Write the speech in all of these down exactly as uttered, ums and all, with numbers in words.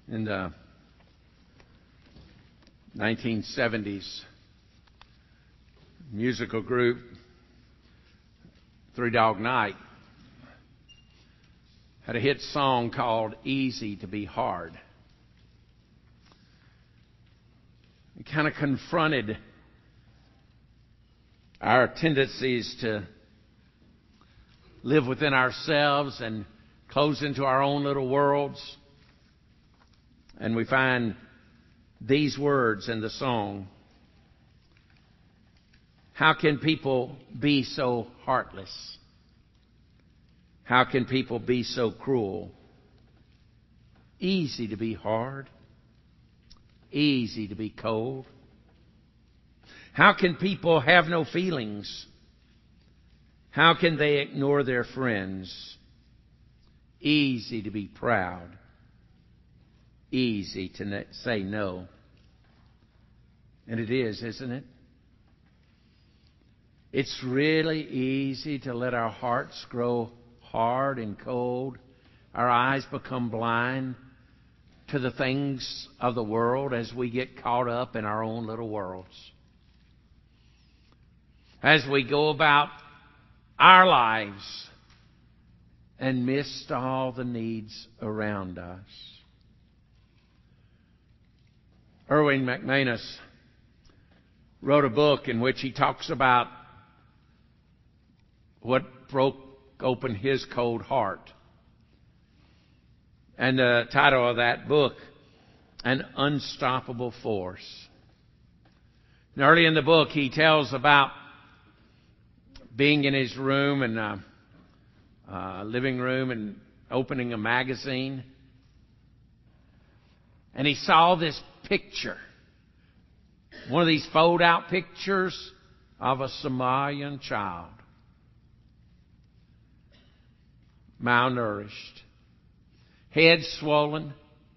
In the nineteen seventies, musical group Three Dog Night had a hit song called Easy to Be Hard. It kind of confronted our tendencies to live within ourselves and close into our own little worlds. And we find these words in the song. How can people be so heartless? How can people be so cruel? Easy to be hard. Easy to be cold. How can people have no feelings? How can they ignore their friends? Easy to be proud. Easy to say no. And it is, isn't it? It's really easy to let our hearts grow hard and cold. Our eyes become blind to the things of the world as we get caught up in our own little worlds. As we go about our lives and miss all the needs around us. Erwin McManus wrote a book in which he talks about what broke open his cold heart. And the title of that book, An Unstoppable Force. And early in the book, he tells about being in his room and uh, uh, living room and opening a magazine. And he saw this picture. One of these fold-out pictures of a Somalian child. Malnourished. Head swollen.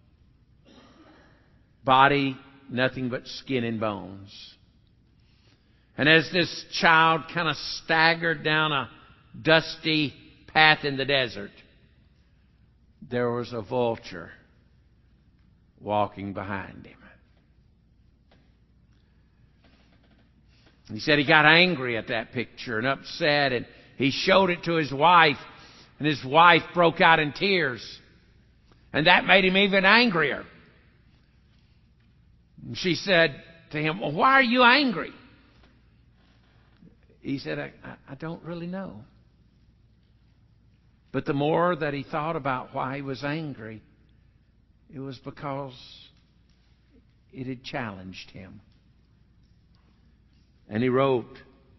Body nothing but skin and bones. And as this child kind of staggered down a dusty path in the desert, there was a vulture walking behind him. He said he got angry at that picture and upset, and he showed it to his wife, and his wife broke out in tears. And that made him even angrier. And she said to him, well, why are you angry? He said, I, I don't really know. But the more that he thought about why he was angry, it was because it had challenged him. And he wrote,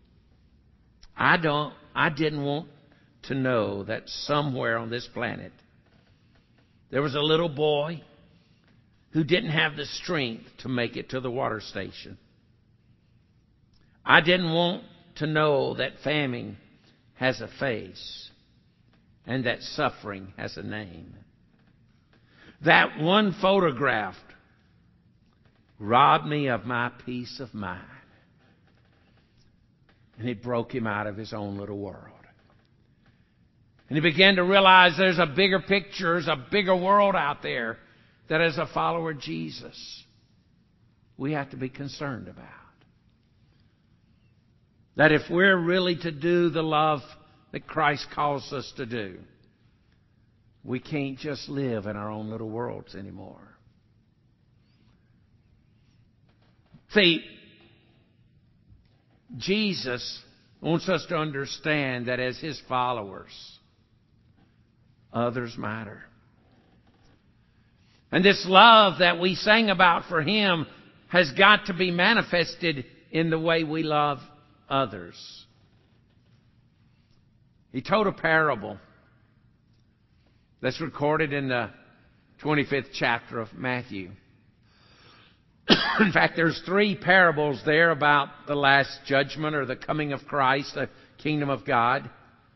I don't, I didn't want to know that somewhere on this planet there was a little boy who didn't have the strength to make it to the water station. I didn't want to know that famine has a face and that suffering has a name. That one photograph robbed me of my peace of mind. And it broke him out of his own little world. And he began to realize there's a bigger picture, there's a bigger world out there that as a follower of Jesus, we have to be concerned about. That if we're really to do the love that Christ calls us to do, we can't just live in our own little worlds anymore. See, Jesus wants us to understand that as His followers, others matter. And this love that we sang about for Him has got to be manifested in the way we love others. He told a parable that's recorded in the twenty-fifth chapter of Matthew. In fact, there's three parables there about the last judgment or the coming of Christ, the kingdom of God.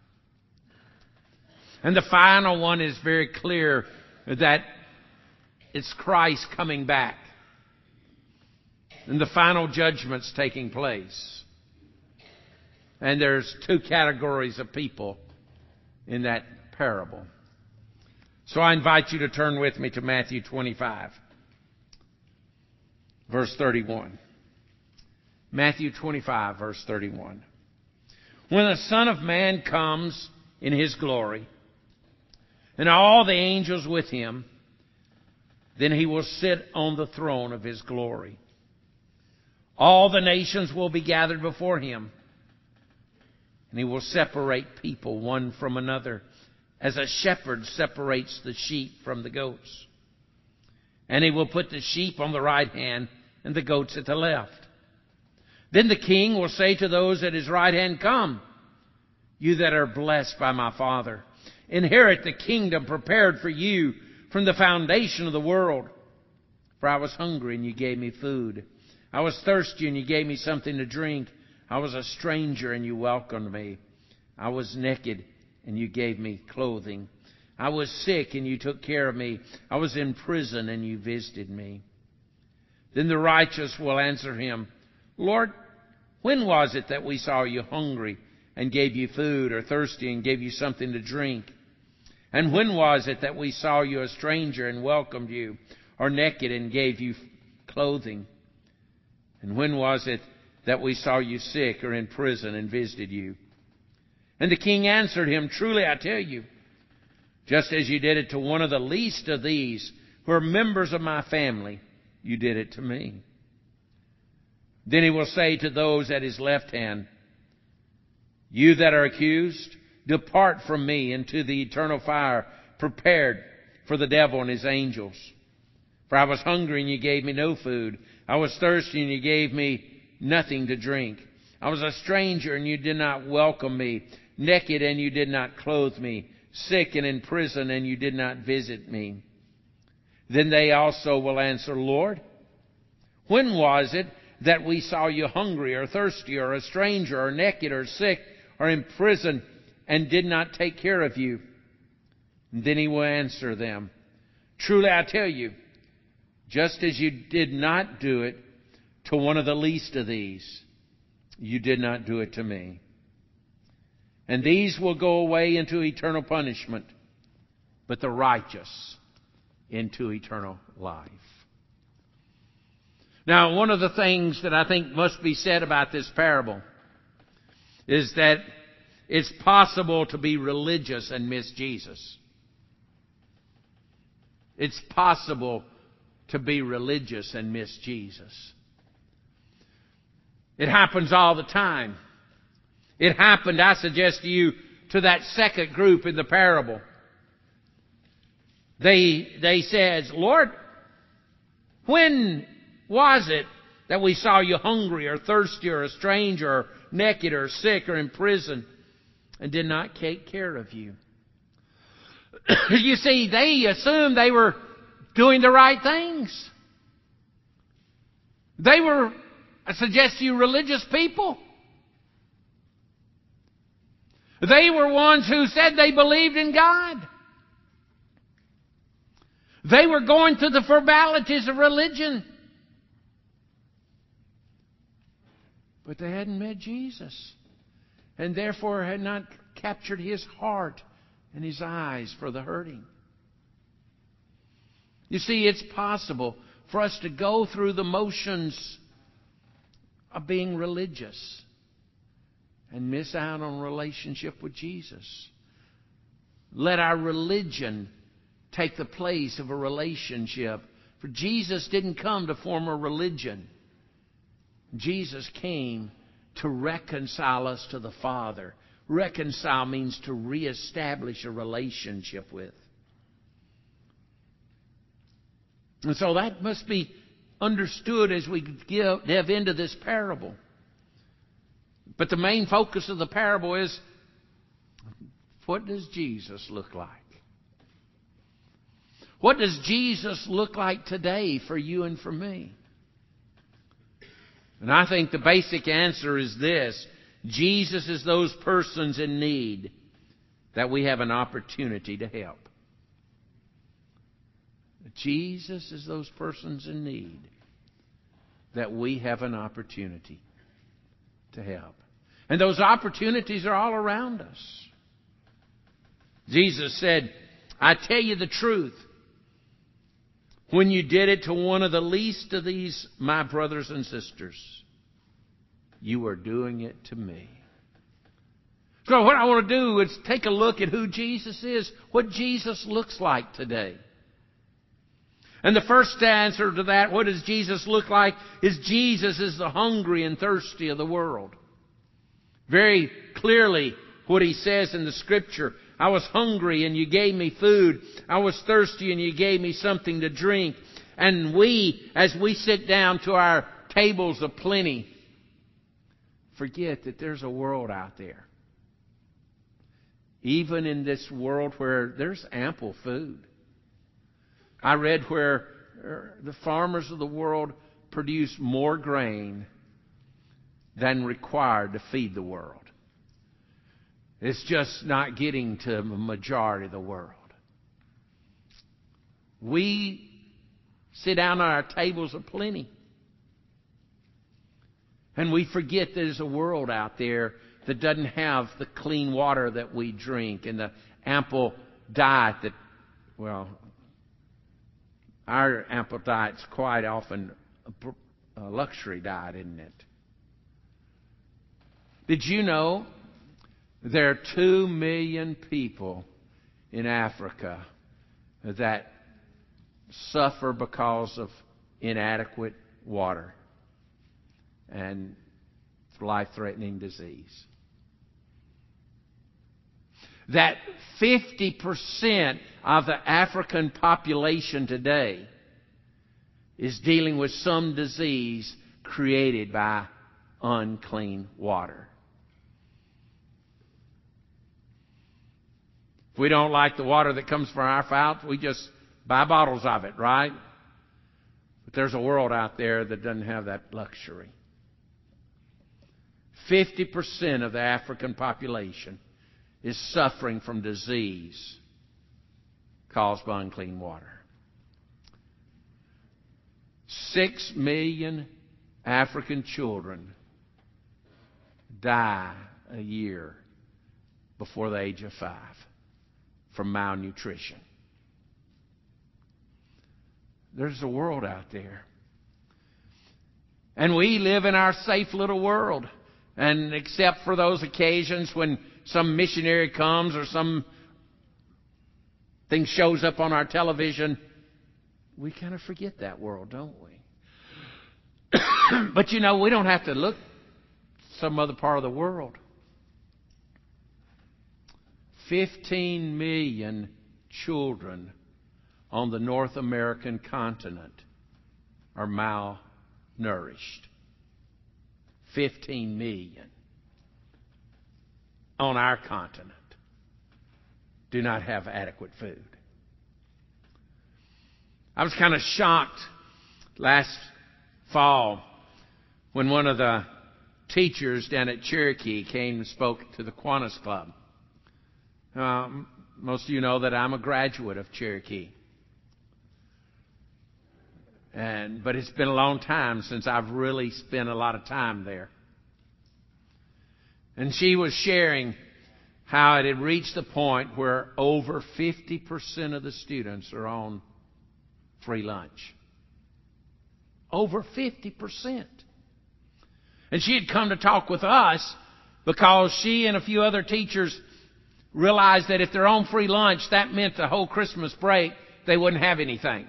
And the final one is very clear that it's Christ coming back. And the final judgment's taking place. And there's two categories of people in that parable. So I invite you to turn with me to Matthew twenty-five, verse thirty-one. Matthew twenty-five, verse thirty-one. When the Son of Man comes in His glory, and all the angels with Him, then He will sit on the throne of His glory. All the nations will be gathered before Him, and He will separate people one from another, as a shepherd separates the sheep from the goats. And He will put the sheep on the right hand and the goats at the left. Then the King will say to those at His right hand, "Come, you that are blessed by my Father, inherit the kingdom prepared for you from the foundation of the world. For I was hungry, and you gave me food. I was thirsty, and you gave me something to drink. I was a stranger, and you welcomed me. I was naked, and you gave me clothing. I was sick, and you took care of me. I was in prison, and you visited me." Then the righteous will answer Him, "Lord, when was it that we saw you hungry and gave you food, or thirsty and gave you something to drink? And when was it that we saw you a stranger and welcomed you, or naked and gave you clothing? And when was it that we saw you sick or in prison and visited you?" And the King answered him, "Truly I tell you, just as you did it to one of the least of these, who are members of my family, you did it to me." Then He will say to those at His left hand, "You that are accused, depart from me into the eternal fire prepared for the devil and his angels. For I was hungry, and you gave me no food. I was thirsty, and you gave me nothing to drink. I was a stranger, and you did not welcome me. Naked, and you did not clothe me. Sick and in prison, and you did not visit me." Then they also will answer, "Lord, when was it that we saw you hungry or thirsty or a stranger or naked or sick or in prison and did not take care of you?" And then He will answer them, "Truly I tell you, just as you did not do it to one of the least of these, you did not do it to me." And these will go away into eternal punishment, but the righteous into eternal life. Now, one of the things that I think must be said about this parable is that it's possible to be religious and miss Jesus. It's possible to be religious and miss Jesus. It happens all the time. It happened, I suggest to you, to that second group in the parable. They, they said, "Lord, when was it that we saw you hungry or thirsty or a stranger or naked or sick or in prison and did not take care of you?" You see, they assumed they were doing the right things. They were, I suggest to you, religious people. They were ones who said they believed in God. They were going through the formalities of religion. But they hadn't met Jesus, and therefore had not captured His heart and His eyes for the hurting. You see, it's possible for us to go through the motions of being religious and miss out on a relationship with Jesus. Let our religion take the place of a relationship. For Jesus didn't come to form a religion. Jesus came to reconcile us to the Father. Reconcile means to reestablish a relationship with. And so that must be understood as we give, dive into this parable. But the main focus of the parable is, what does Jesus look like? What does Jesus look like today for you and for me? And I think the basic answer is this: Jesus is those persons in need that we have an opportunity to help. Jesus is those persons in need that we have an opportunity to help. And those opportunities are all around us. Jesus said, I tell you the truth. When you did it to one of the least of these, my brothers and sisters, you are doing it to me. So what I want to do is take a look at who Jesus is, what Jesus looks like today. And the first answer to that, what does Jesus look like, is Jesus is the hungry and thirsty of the world. Very clearly what he says in the Scripture, I was hungry and you gave me food. I was thirsty and you gave me something to drink. And we, as we sit down to our tables of plenty, forget that there's a world out there. Even in this world where there's ample food. I read where the farmers of the world produce more grain than required to feed the world. It's just not getting to the majority of the world. We sit down at our tables of plenty. And we forget there's a world out there that doesn't have the clean water that we drink and the ample diet that, well, our ample diet's quite often a luxury diet, isn't it? Did you know there are two million people in Africa that suffer because of inadequate water and life-threatening disease? That fifty percent of the African population today is dealing with some disease created by unclean water. If we don't like the water that comes from our fountain, we just buy bottles of it, right? But there's a world out there that doesn't have that luxury. fifty percent of the African population is suffering from disease caused by unclean water. Six million African children die a year before the age of five from malnutrition. There's a world out there. And we live in our safe little world. And except for those occasions when some missionary comes or some thing shows up on our television, we kind of forget that world, don't we? But you know, we don't have to look some other part of the world. Fifteen million children on the North American continent are malnourished. Fifteen million on our continent do not have adequate food. I was kind of shocked last fall when one of the teachers down at Cherokee came and spoke to the Kiwanis Club. Um, most of you know that I'm a graduate of Cherokee. And, but it's been a long time since I've really spent a lot of time there. And she was sharing how it had reached the point where over fifty percent of the students are on free lunch. Over fifty percent. And she had come to talk with us because she and a few other teachers realized that if they're on free lunch, that meant the whole Christmas break, they wouldn't have anything.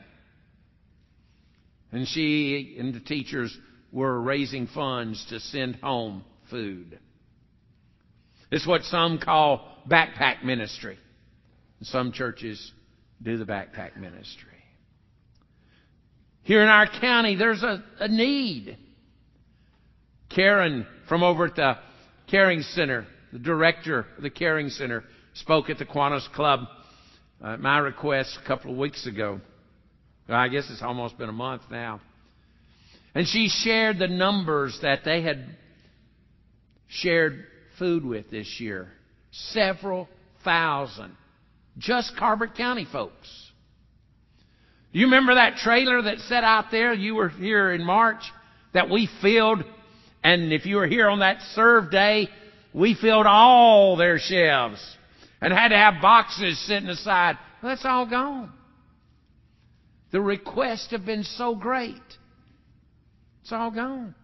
And she and the teachers were raising funds to send home food. It's what some call backpack ministry. Some churches do the backpack ministry. Here in our county, there's a, a need. Karen from over at the Caring Center, the director of the Caring Center, spoke at the Kiwanis Club at my request a couple of weeks ago. Well, I guess it's almost been a month now. And she shared the numbers that they had shared food with this year. Several thousand. Just Carver County folks. Do you remember that trailer that sat out there? You were here in March that we filled. And if you were here on that serve day, we filled all their shelves and had to have boxes sitting aside Well, that's all gone. The requests have been so great. It's all gone.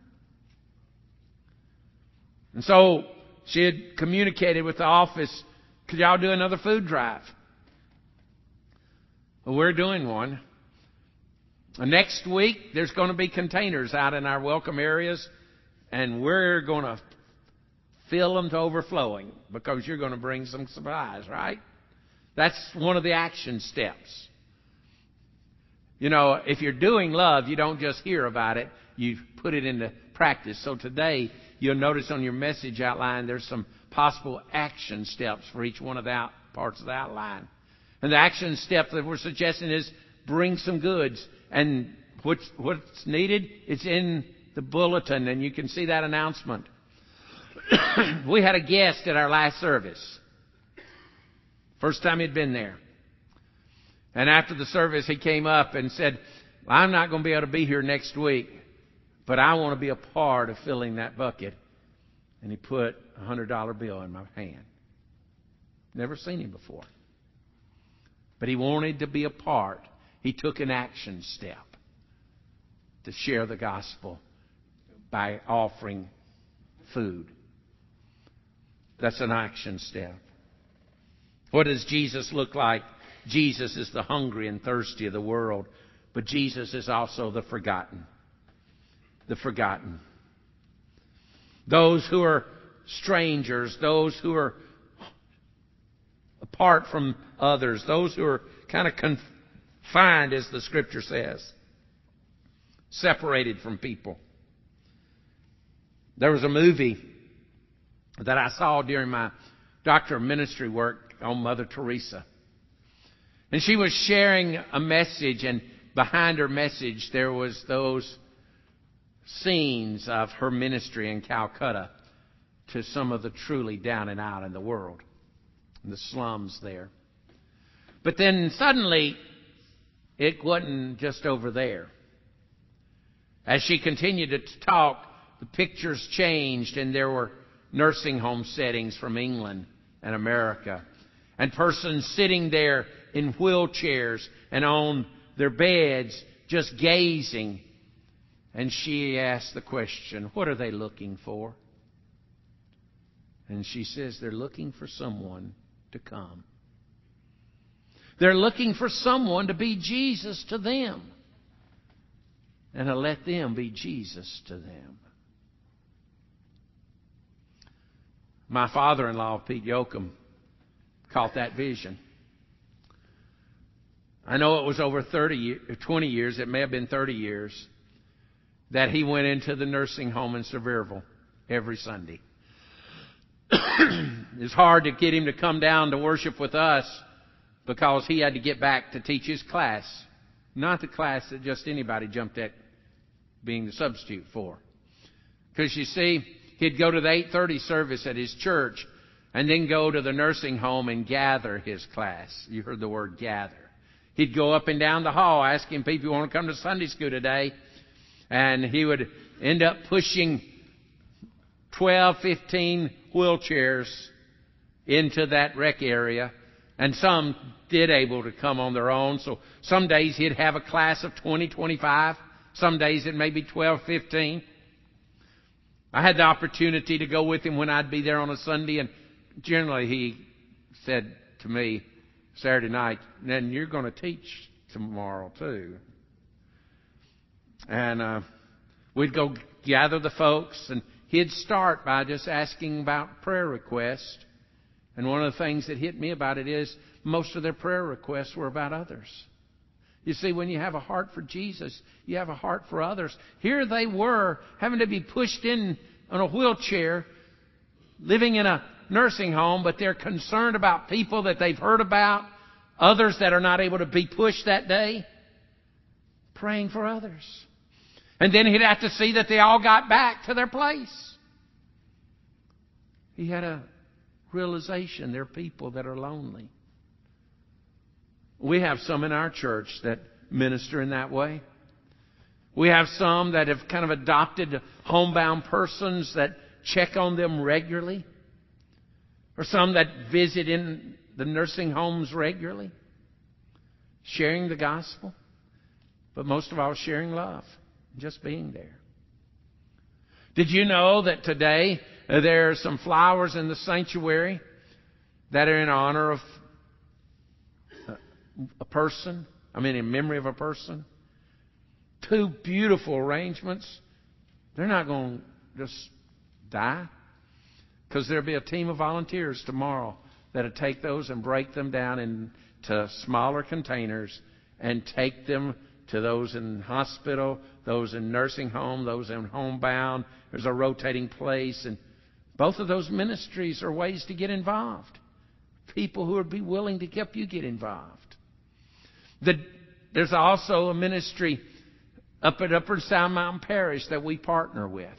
And so she had communicated with the office, could y'all do another food drive? Well, we're doing one. Next week, there's going to be containers out in our welcome areas, and we're going to fill them to overflowing because you're going to bring some supplies, right? That's one of the action steps. You know, if you're doing love, you don't just hear about it, you put it into practice. So today, you'll notice on your message outline, there's some possible action steps for each one of the out parts of the outline. And the action step that we're suggesting is bring some goods. And what's, what's needed, it's in the bulletin, and you can see that announcement. We had a guest at our last service. First time he'd been there. And after the service, he came up and said, I'm not going to be able to be here next week, but I want to be a part of filling that bucket. And he put a one hundred dollar bill in my hand. Never seen him before. But he wanted to be a part. He took an action step to share the gospel by offering food. That's an action step. What does Jesus look like? Jesus is the hungry and thirsty of the world, but Jesus is also the forgotten. The forgotten. Those who are strangers, those who are apart from others, those who are kind of confined, as the Scripture says, separated from people. There was a movie that I saw during my Doctor of Ministry work on Mother Teresa. And she was sharing a message, and behind her message there was those scenes of her ministry in Calcutta to some of the truly down and out in the world, in the slums there. But then suddenly, it wasn't just over there. As she continued to talk, the pictures changed, and there were nursing home settings from England and America, and persons sitting there in wheelchairs and on their beds just gazing. And she asked the question, what are they looking for? And she says, they're looking for someone to come. They're looking for someone to be Jesus to them, and to let them be Jesus to them. My father-in-law, Pete Yoakum, caught that vision. I know it was over thirty, twenty years, it may have been thirty years, that he went into the nursing home in Sevierville every Sunday. It's hard to get him to come down to worship with us because he had to get back to teach his class. Not the class that just anybody jumped at being the substitute for. Because you see, he'd go to the eight thirty service at his church and then go to the nursing home and gather his class. You heard the word gather. He'd go up and down the hall asking people, you want to come to Sunday school today? And he would end up pushing twelve, fifteen wheelchairs into that rec area. And some did able to come on their own. So some days he'd have a class of twenty, twenty-five. Some days it may be twelve, fifteen. I had the opportunity to go with him when I'd be there on a Sunday. And generally he said to me Saturday night, then you're going to teach tomorrow too. And uh, we'd go gather the folks, and he'd start by just asking about prayer requests. And one of the things that hit me about it is most of their prayer requests were about others. You see, when you have a heart for Jesus, you have a heart for others. Here they were, having to be pushed in on a wheelchair, living in a nursing home, but they're concerned about people that they've heard about, others that are not able to be pushed that day, praying for others. And then he'd have to see that they all got back to their place. He had a realization there are people that are lonely. We have some in our church that minister in that way. We have some that have kind of adopted homebound persons that check on them regularly. Or some that visit in the nursing homes regularly. sharing the gospel, but most of all, sharing love, just being there. Did you know that today uh, there are some flowers in the sanctuary that are in honor of a person? I mean, in memory of a person? Two beautiful arrangements. They're not going to just die, because there'll be a team of volunteers tomorrow that'll take those and break them down into smaller containers and take them to those in hospital, those in nursing home, those in homebound. There's a rotating place. And both of those ministries are ways to get involved. People who would be willing to help you get involved. The, there's also a ministry up at Upper Sound Mountain Parish that we partner with.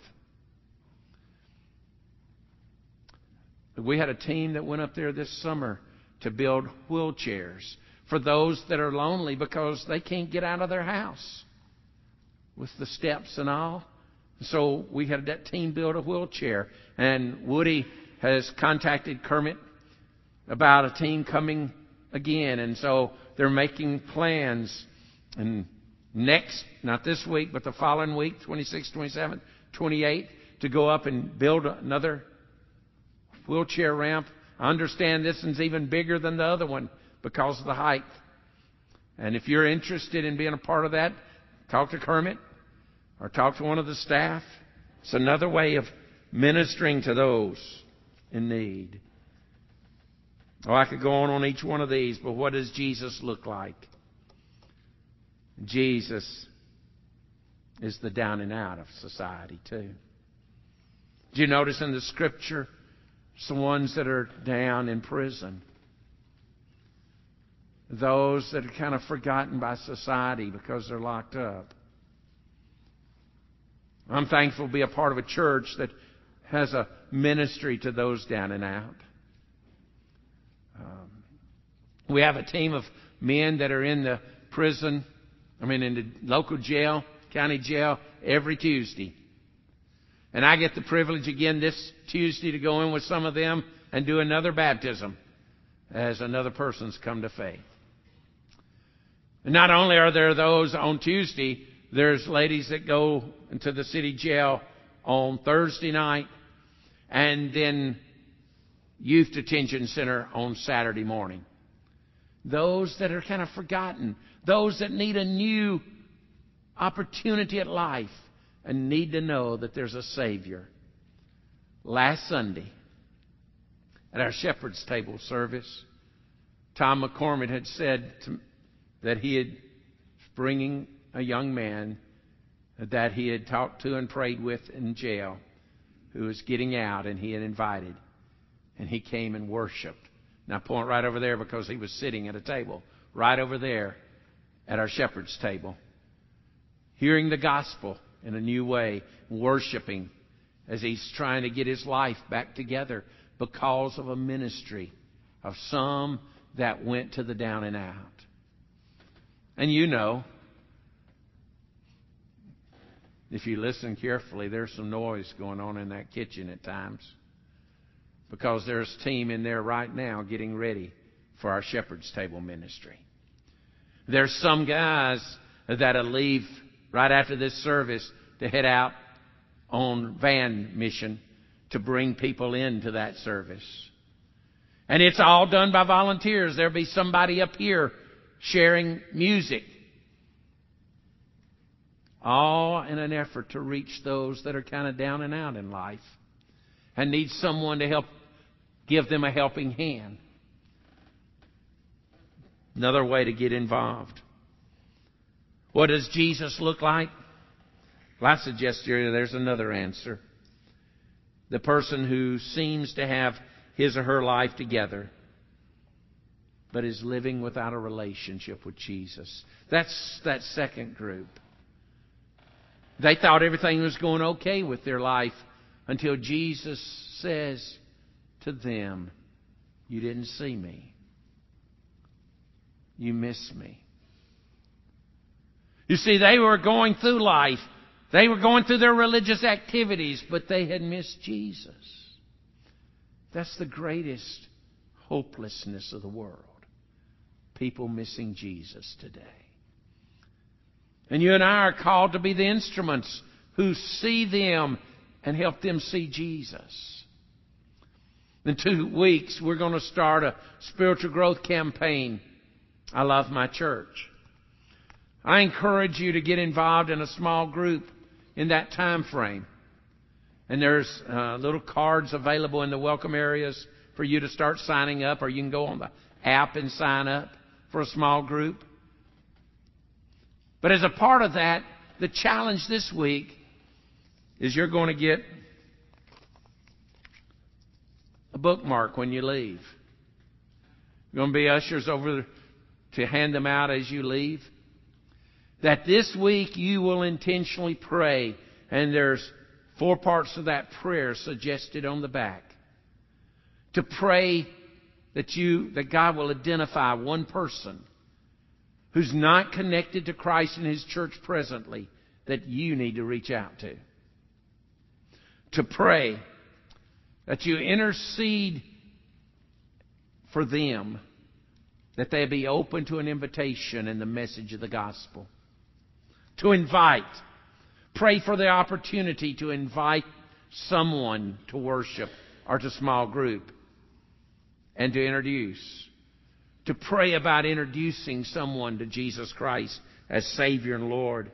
We had a team that went up there this summer to build wheelchairs for those that are lonely because they can't get out of their house with the steps and all. So we had that team build a wheelchair. And Woody has contacted Kermit about a team coming again. And so they're making plans. And next, not this week, but the following week, twenty-sixth, twenty-seventh, twenty-eighth, to go up and build another wheelchair ramp. I understand this one's even bigger than the other one because of the height. And if you're interested in being a part of that, talk to Kermit or talk to one of the staff. It's another way of ministering to those in need. Oh, I could go on on each one of these, but what does Jesus look like? Jesus is the down and out of society too. Do you notice in the Scripture, it's the ones that are down in prison, those that are kind of forgotten by society because they're locked up. I'm thankful to be a part of a church that has a ministry to those down and out. Um, we have a team of men that are in the prison, I mean in the local jail, county jail, every Tuesday. And I get the privilege again this Tuesday to go in with some of them and do another baptism as another person's come to faith. And not only are there those on Tuesday, there's ladies that go into the city jail on Thursday night and then youth detention center on Saturday morning. Those that are kind of forgotten, those that need a new opportunity at life and need to know that there's a Savior. Last Sunday, at our Shepherd's Table service, Tom McCormick had said to, that he had bringing a young man that he had talked to and prayed with in jail who was getting out, and he had invited. And he came and worshiped. Now, I point right over there because he was sitting at a table right over there at our Shepherd's Table, hearing the gospel in a new way, worshiping as he's trying to get his life back together because of a ministry of some that went to the down and out. And you know, if you listen carefully, there's some noise going on in that kitchen at times because there's a team in there right now getting ready for our Shepherd's Table ministry. There's some guys that'll leave right after this service to head out on van mission to bring people into that service. And it's all done by volunteers. There'll be somebody up here sharing music. All in an effort to reach those that are kind of down and out in life and need someone to help give them a helping hand. Another way to get involved. What does Jesus look like? Well, I suggest here there's another answer. The person who seems to have his or her life together but is living without a relationship with Jesus. That's that second group. They thought everything was going okay with their life until Jesus says to them, "You didn't see me. You missed me." You see, they were going through life. They were going through their religious activities, but they had missed Jesus. That's the greatest hopelessness of the world. people missing Jesus today. And you and I are called to be the instruments who see them and help them see Jesus. In two weeks, we're going to start a spiritual growth campaign. I love my church. I encourage you to get involved in a small group in that time frame. And there's uh, little cards available in the welcome areas for you to start signing up, or you can go on the app and sign up for a small group. But as a part of that, the challenge this week is you're going to get a bookmark when you leave. You're going to be ushers over to hand them out as you leave. That this week you will intentionally pray, and there's four parts of that prayer suggested on the back. To pray that you, that God will identify one person who's not connected to Christ in His church presently that you need to reach out to. To pray that you intercede for them, that they be open to an invitation and the message of the gospel. To invite. Pray for the opportunity to invite someone to worship or to small group. And to introduce. To pray about introducing someone to Jesus Christ as Savior and Lord.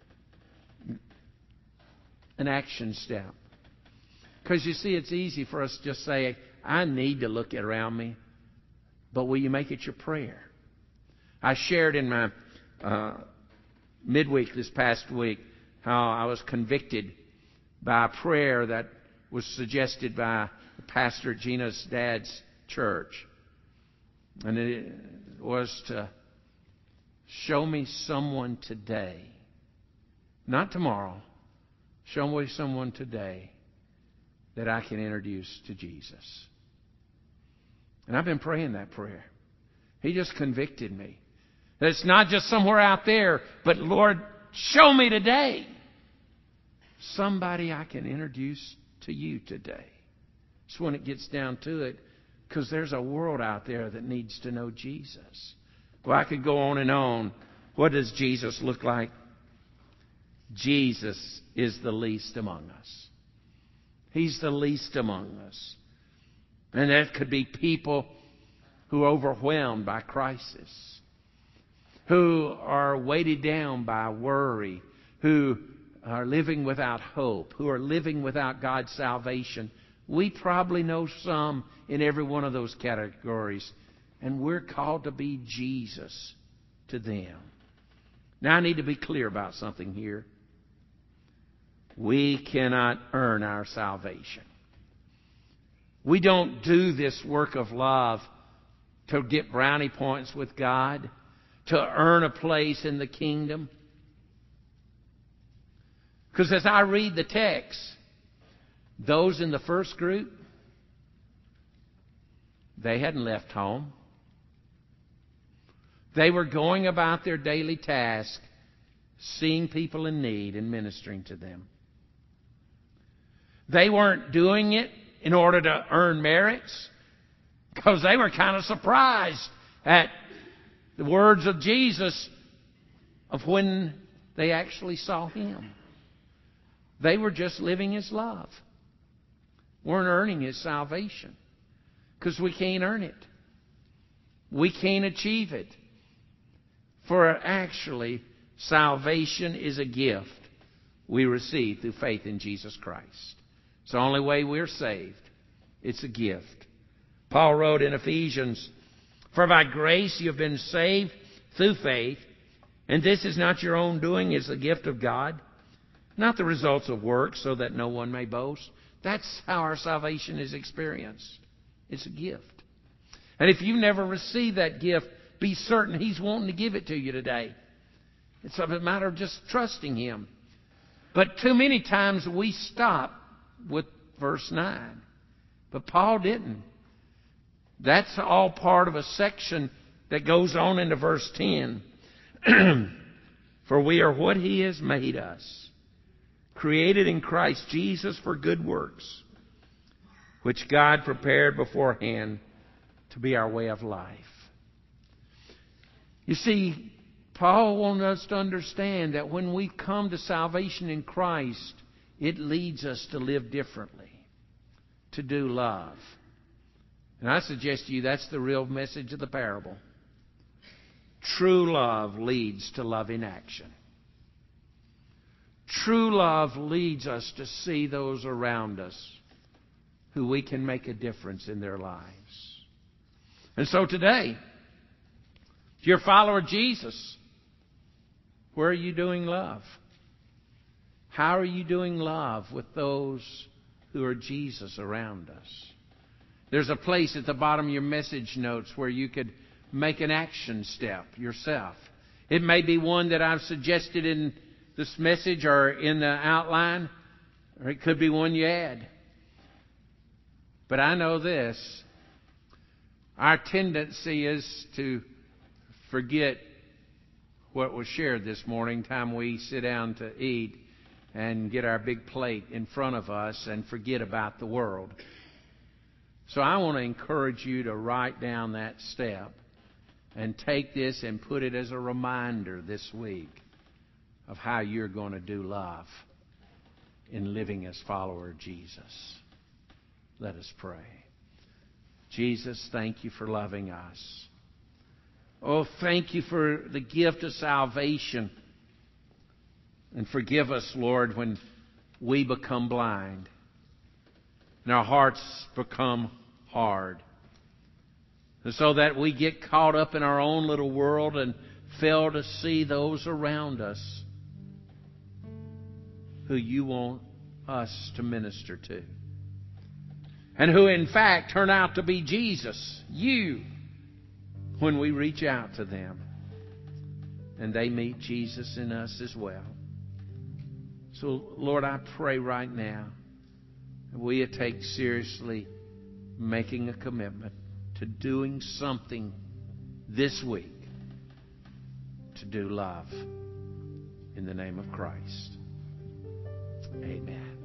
An action step. Because you see, it's easy for us to just say, I need to look around me. But will you make it your prayer? I shared in my uh, midweek this past week how I was convicted by a prayer that was suggested by the pastor at Gina's dad's church. And it was to show me someone today. Not tomorrow. Show me someone today that I can introduce to Jesus. And I've been praying that prayer. He just convicted me. That it's not just somewhere out there, but Lord, show me today somebody I can introduce to you today. It's when it gets down to it, because there's a world out there that needs to know Jesus. Well, I could go on and on. What does Jesus look like? Jesus is the least among us. He's the least among us. And that could be people who are overwhelmed by crisis, who are weighted down by worry, who are living without hope, who are living without God's salvation. We probably know some in every one of those categories. And we're called to be Jesus to them. Now I need to be clear about something here. We cannot earn our salvation. We don't do this work of love to get brownie points with God, to earn a place in the kingdom. Because as I read the text, those in the first group, they hadn't left home. They were going about their daily task, seeing people in need and ministering to them. They weren't doing it in order to earn merits, because they were kind of surprised at the words of Jesus of when they actually saw Him. They were just living His love. Weren't earning His salvation, because we can't earn it. We can't achieve it. For actually, salvation is a gift we receive through faith in Jesus Christ. It's the only way we're saved. It's a gift. Paul wrote in Ephesians, "For by grace you have been saved through faith, and this is not your own doing, it's a gift of God, not the results of works, so that no one may boast." That's how our salvation is experienced. It's a gift. And if you've never received that gift, be certain He's wanting to give it to you today. It's a matter of just trusting Him. But too many times we stop with verse nine. But Paul didn't. That's all part of a section that goes on into verse ten. "For we are what He has made us, created in Christ Jesus for good works, which God prepared beforehand to be our way of life." You see, Paul wants us to understand that when we come to salvation in Christ, it leads us to live differently, to do love. And I suggest to you that's the real message of the parable. True love leads to love in action. True love leads us to see those around us who we can make a difference in their lives. And so today, if you're a follower of Jesus, where are you doing love? How are you doing love with those who are Jesus around us? There's a place at the bottom of your message notes where you could make an action step yourself. It may be one that I've suggested in this message or in the outline, or it could be one you add. But I know this. Our tendency is to forget what was shared this morning, time we sit down to eat and get our big plate in front of us and forget about the world. So I want to encourage you to write down that step and take this and put it as a reminder this week of how you're going to do love in living as follower of Jesus. Let us pray. Jesus, thank you for loving us. Oh, thank you for the gift of salvation. And forgive us, Lord, when we become blind and our hearts become hard. And so that we get caught up in our own little world and fail to see those around us who you want us to minister to. And who in fact turn out to be Jesus, you, when we reach out to them. And they meet Jesus in us as well. So, Lord, I pray right now that we take seriously making a commitment to doing something this week to do love in the name of Christ. Amen.